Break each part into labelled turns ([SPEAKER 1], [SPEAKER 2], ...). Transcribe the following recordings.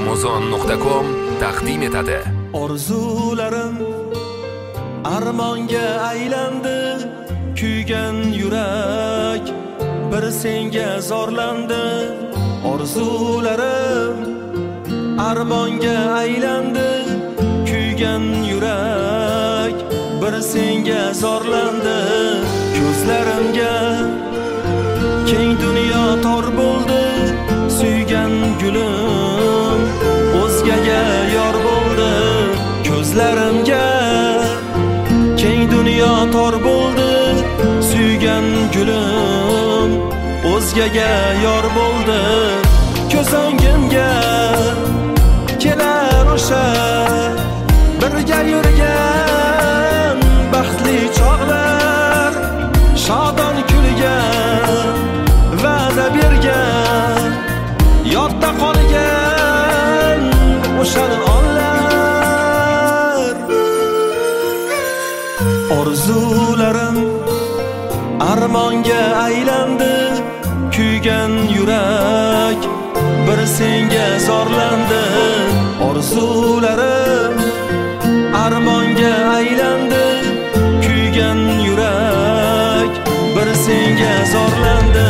[SPEAKER 1] Amazon.com taqdim etadi.
[SPEAKER 2] Orzularim armonga aylandi, kuygan yurak bir senga zorlandi. Orzularim armonga aylandi, kuygan yurak bir senga zorlandi. Ko'zlarimga keng dunyo tor bo'ldi, suygan gulim o'zgaga yor bo'ldi. Ko'zlarimga keng dunyo tor bo'ldi, suygan gulim o'zgaga yor bo'ldi. Ko'z o'ngimga kelar o'sha birga yurgan baxtli chog'lar, shodon kulgan va'da bergan, yodda qolgan o'sha onlar. Orzularim armonga aylandi, kuygan yurak bir senga zorlandi. Orzularim armonga aylandi, kuygan yurak bir senga zorlandi.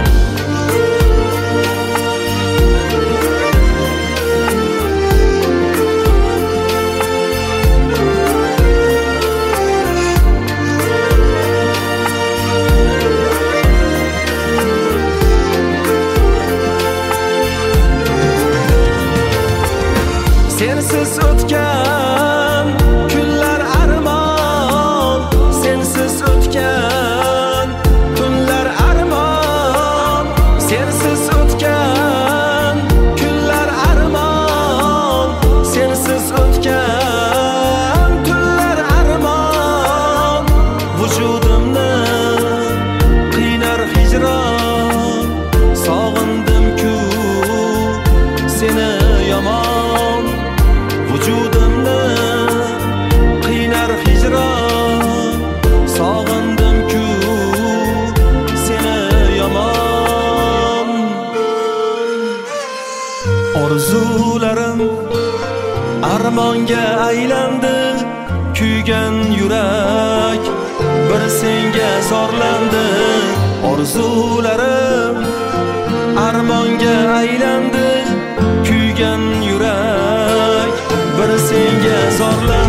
[SPEAKER 2] Sensiz o'tgan kunlar armon, sensiz o'tgan kunlar armon, sensiz o'tgan kunlar armon, sensiz o'tgan kunlar armon. Vujudimni qiynar hijron, sog'indim-ku seni yomon. Vujudimni qiynar hijron, sog'indim-ku seni yomon. Orzularim armonga aylandi, kuygan yurak bir senga zorlandi. Orzularim armonga aylandi, kuygan yurak bir senga zorlandi.